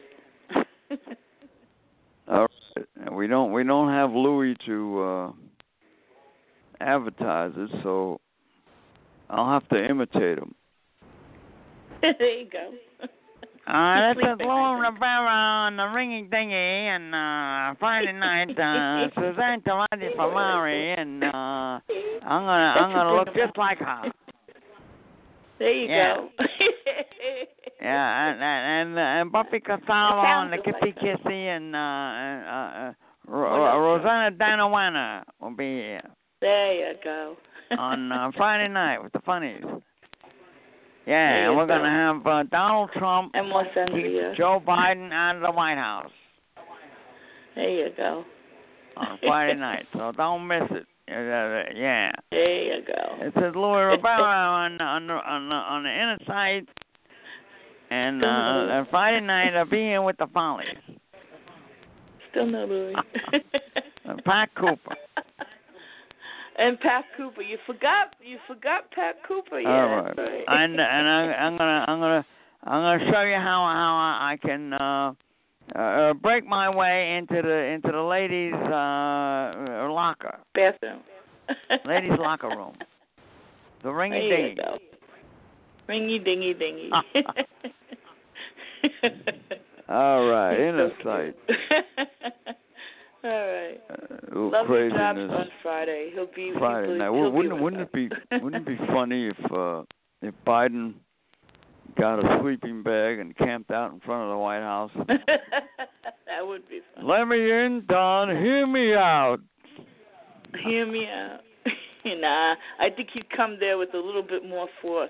All right. And we don't we don't have Louis to uh, advertise it, so I'll have to imitate him. There you go. Uh, this is Sleeping, Lou I think. Rivera on the ringy dingy, and uh, Friday night, uh, Suzanne Tarati Ferrari, and uh, I'm gonna I'm gonna look just like her. There you Yeah. go. Yeah, and and, and Buffy Costello Sounds and the just Kitty like her. Kissy, and uh, uh, uh, Ro- What else? Rosanna Danawana will be here There you go. on uh, Friday night with the funnies. There Yeah, you and we're go. gonna have uh, Donald Trump And more keep Sandria. Joe Biden out of the White House There you go. on Friday night, so don't miss it. Uh, uh, yeah, There you go. it says Louis Rivera on on the on the, on the inner side, and uh, and Friday night I'll be here with the Follies. Still no Louis. And Pat Cooper. And Pat Cooper. You forgot you forgot Pat Cooper, yeah. All right. that's right. and and I, I'm gonna I'm gonna I'm gonna show you how how I can uh, uh, break my way into the into the ladies' uh, locker, bathroom. ladies' locker room, the ringy There you dingy. go. Ringy dingy dingy. All right, He's inner so sight. cute. All right. Uh, Lovely craziness. drops on Friday. He'll be Friday he'll, night. he'll Wouldn't be wouldn't it be wouldn't it be funny if uh, if Biden got a sleeping bag and camped out in front of the White House? That would be fun. Let me in, Don. Hear me out. Hear me out. Nah, I think he'd come there with a little bit more force.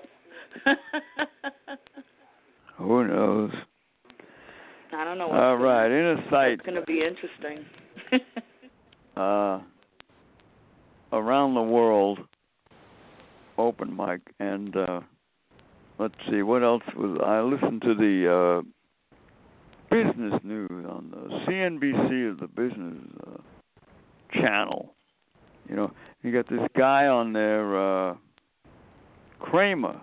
Who knows? I don't know. What's All gonna, right, in a sight. It's going to be interesting. uh, around the world, open mic, and uh, let's see what else was. I listened to the uh, business news on the C N B C of the business uh, channel. You know, you got this guy on there, uh, Kramer.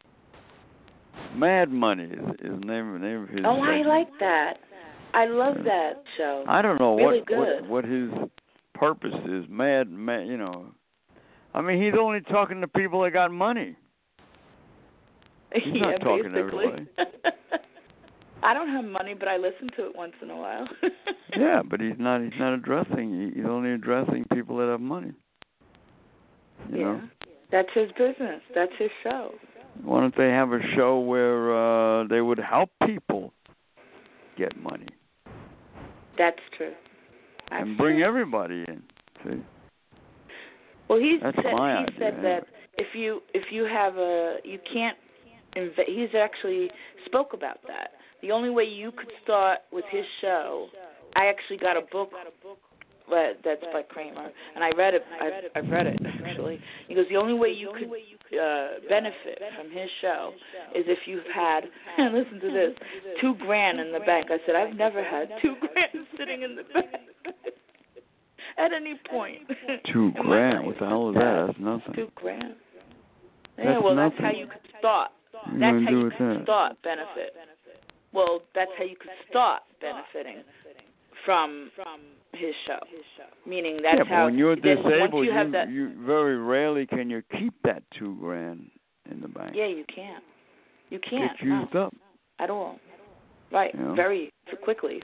Mad Money is, is the name of, name of his. Oh, segment. I like that. I love Yeah. that show. I don't know really what, good. what what his purpose is. Mad, mad, you know. I mean, he's only talking to people that got money. He's yeah, not talking to basically. everybody. I don't have money, but I listen to it once in a while. Yeah, but he's not. He's not addressing. He's only addressing people that have money. You yeah, know? That's his business. That's his show. Why don't they have a show where uh, they would help people get money? That's true. That's and bring true. everybody in. See? Well, he's That's said, my he idea, said anyway. that if you if you have a you can't. Inv- he's actually spoke about that. The only way you could start with his show, I actually got a book uh, that's by Kramer, and I read it. I've, I've read it actually. He goes, the only way you could uh, benefit from his show is if you've had, listen to this, two grand in the bank. I said, I've never had two grand sitting in the bank at any point. Two grand? What the hell is that? That's nothing. Two grand. Yeah, That's well, nothing. that's how you could start. What That's are you how gonna do you with could that? start benefit. Well, that's how you could start benefiting from his show. Meaning that's yeah, but how when you're then disabled, once you, you, have that, you very rarely can you keep that two grand in the bank. yeah, you can't. You can't. Get used no, up. at all. Right. You know? Very quickly.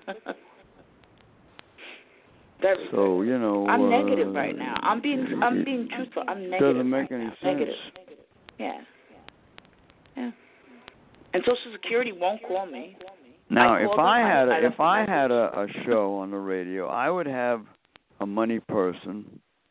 Very. So you know. I'm uh, negative right now. I'm being. I'm it being truthful. I'm negative. Doesn't make right any now. sense. Negative. Yeah. Yeah. And Social Security won't call me. Now, I if called I them, had I a, left if I a had a, a show on the radio, I would have a money person,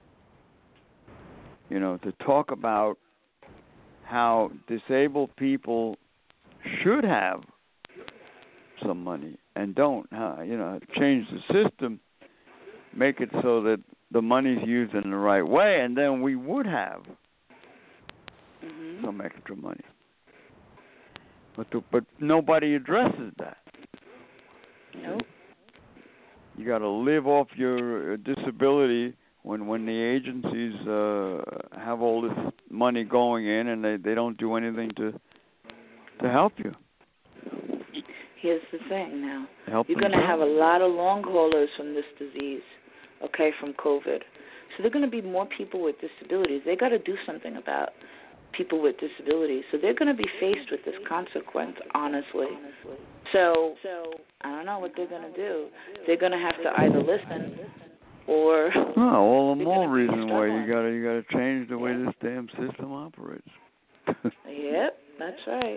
you know, to talk about how disabled people should have some money and don't. How, you know, change the system, make it so that the money's used in the right way, and then we would have mm-hmm. some extra money. But the, but nobody addresses that. Nope. You got to live off your disability when when the agencies uh, have all this money going in and they, they don't do anything to to help you. Here's the thing now. Help You're going to have themselves. a lot of long haulers from this disease, okay, from COVID. So there are going to be more people with disabilities. They got to do something about people with disabilities. So they're going to be faced with this consequence, honestly. So I don't know what they're going to do. They're going to have to either listen or. Oh, all the more be reason why you struggling. got to you got to change the way this damn system operates. Yep, that's right.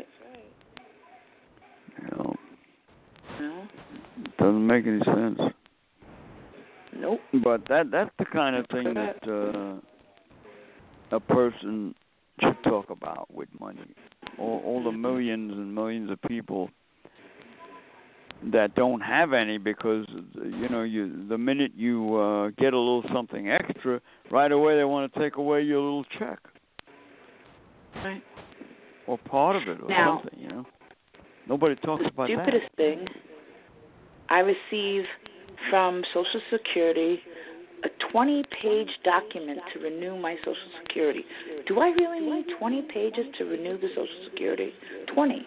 You know, No, it doesn't make any sense. nope. But that that's the kind of thing that uh, a person should talk about with money. All, all the millions and millions of people that don't have any because you know you the minute you uh, get a little something extra, right away they want to take away your little check Right. or part of it or Now, something. You know, nobody talks the about stupidest that. thing, I receive from Social Security a twenty-page document to renew my Social Security. Do I really need twenty pages to renew the Social Security? twenty.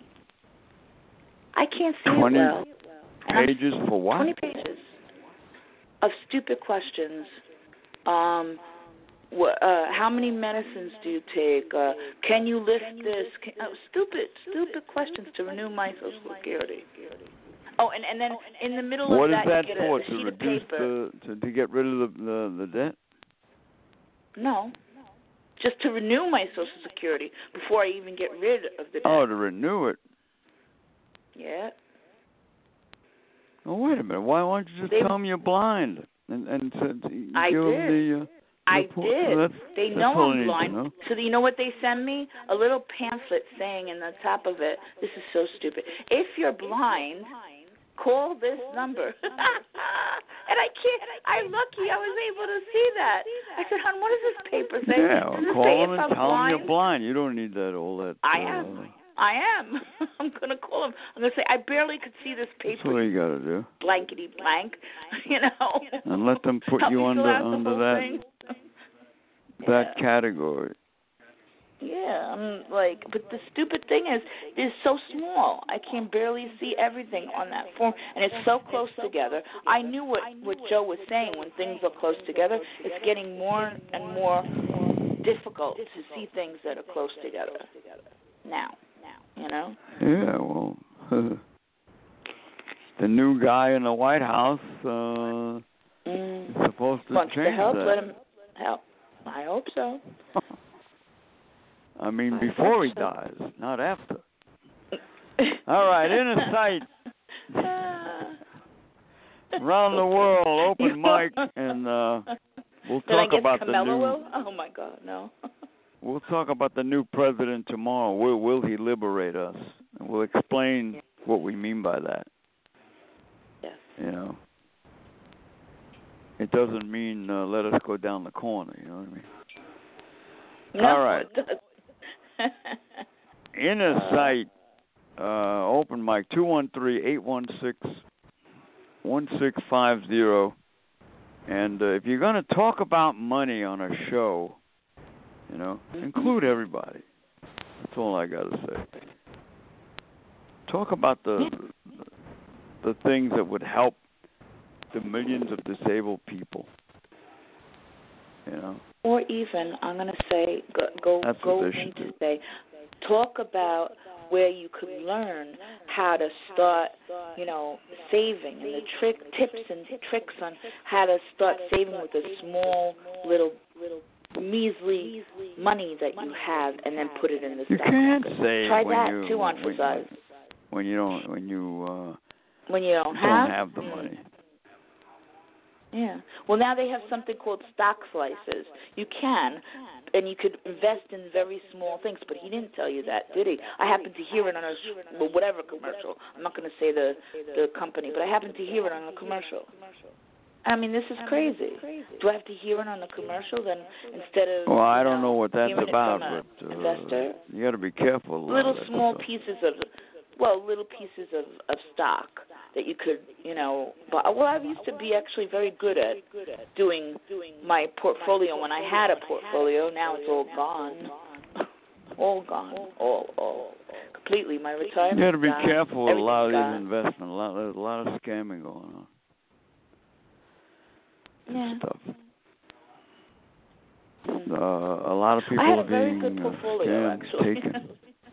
I can't see it twenty well. And I'm- pages for what? twenty pages of stupid questions. Um, wh- uh, how many medicines do you take? Uh, can you lift this? Can, uh, stupid, stupid questions to renew my Social Security. Oh, and and then in the middle what of that, is that you get for? a, a To sheet of reduce paper. the to, to get rid of the, the the debt? No, just to renew my Social Security before I even get rid of the debt. Oh, to renew it. Yeah. Oh, wait a minute. Why won't you just They, tell them you're blind and and to, to I give did. them the? Uh, I report? did. That's, they that's know all I'm I need blind. to know. So you know what they send me? A little pamphlet saying in the top of it, this is so stupid. If you're blind, call this number. And I can't. I'm lucky I was able to see that. I said, hon, what does this paper say? Yeah, Does well, it call say them if and I'm tell blind? them you're blind. You don't need that all that. I uh, am. I am. I'm going to call him. I'm going to say, I barely could see this paper. That's what you got to do. Blankety blank, you know. And let them put Help you me under fill out the under whole that thing. that Yeah. category. Yeah, I'm like, but the stupid thing is, it's so small. I can barely see everything on that form, and it's so close together. I knew what what Joe was saying. When things are close together, it's getting more and more difficult to see things that are close together. Now, you know. Yeah, well, the new guy in the White House uh, Mm. is supposed to Wants change to help. that. Let him help. I hope so. I mean, I before he hope so. dies, not after. All right, inner sight. Around the world, open mic, and uh, we'll Then I talk guess about Camelo the new. will? Oh my God, no. We'll talk about the new president tomorrow. Will will he liberate us? And we'll explain Yeah. what we mean by that. Yes. You know, it doesn't mean uh, let us go down the corner. You know what I mean? No, All right. it doesn't. Inner Uh, Sight, uh, open mic, two one three, eight one six, one six five zero. And uh, if you're going to talk about money on a show, you know, include everybody. That's all I got to say. Talk about the, the the things that would help the millions of disabled people. You know. Or even, I'm going to say, go go, That's go what they should into do. say, talk about where you could learn how to start, you know, saving and the trick tips and tricks on how to start saving with a small little little measly money that you have, and then put it in the You stock can't market. save Try when that you too on for when, size. when you don't when you uh, When you don't don't have, have the mm. money. Yeah. Well, now they have something called stock slices. You can, and you could invest in very small things. But he didn't tell you that, did he? I happened to hear it on a well, whatever commercial. I'm not going to say the the company, but I happened to hear it on a commercial. I mean, this is crazy. Do I have to hear it on the commercial then instead of? Well, I you don't know what that's hearing it about, from a but uh, investor? you got to be careful. Little of that small stuff. pieces of, well, little pieces of, of stock that you could, you know, buy. Well, I used to be actually very good at doing my portfolio when I had a portfolio. Now it's all gone. all gone. All, all. Completely. My retirement. You got to be gone. careful with a lot of Everything's these gone. investment. A lot, there's a lot of scamming going on. Yeah. And stuff. Mm. Uh, a lot of people I had a are very being good uh, portfolio, scammed, actually. taken.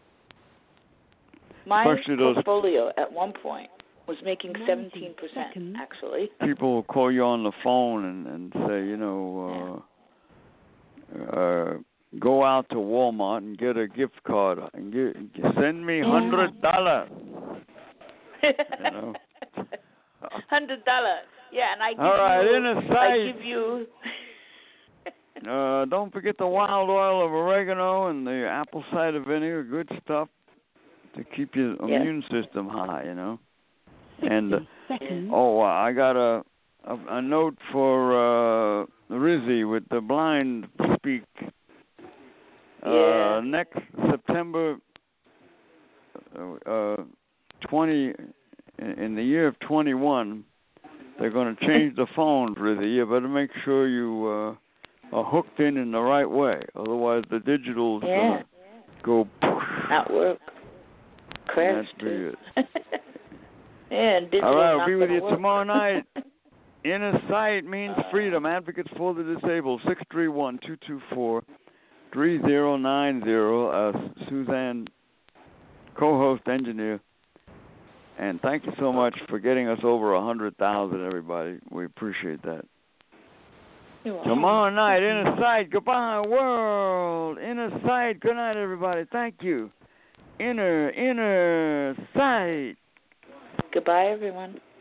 My Especially those portfolio at one point was making seventeen percent, actually. people will call you on the phone and, and say, you know, uh, uh, go out to Walmart and get a gift card and get, send me hundred dollars. You know. Hundred dollars. Yeah, and I give All right, you. inner I sight. give you. Uh, don't forget the wild oil of oregano and the apple cider vinegar, good stuff to keep your Yeah. immune system high, you know. And uh, oh, uh, I got a, a a note for uh, Rizzy with the blind speak. Uh, Yeah. next September, uh, uh, twenty in, in the year of twenty-one, they're going to change the phones, Rizzy. You better make sure you uh, are hooked in in the right way, otherwise the digital's Yeah. gonna go. Not work. Crash That's pretty too. good. Yeah, and digital All right, not I'll be with gonna you work. tomorrow night. Inner Sight means freedom. Advocates for the disabled. Six three one two two four three zero nine zero. Uh, Suzanne, co-host engineer. And thank you so much for getting us over a hundred thousand, everybody. We appreciate that. Tomorrow night, Inner Sight. Goodbye, world. Inner Sight. Good night, everybody. Thank you. Inner, Inner Sight. Goodbye, everyone.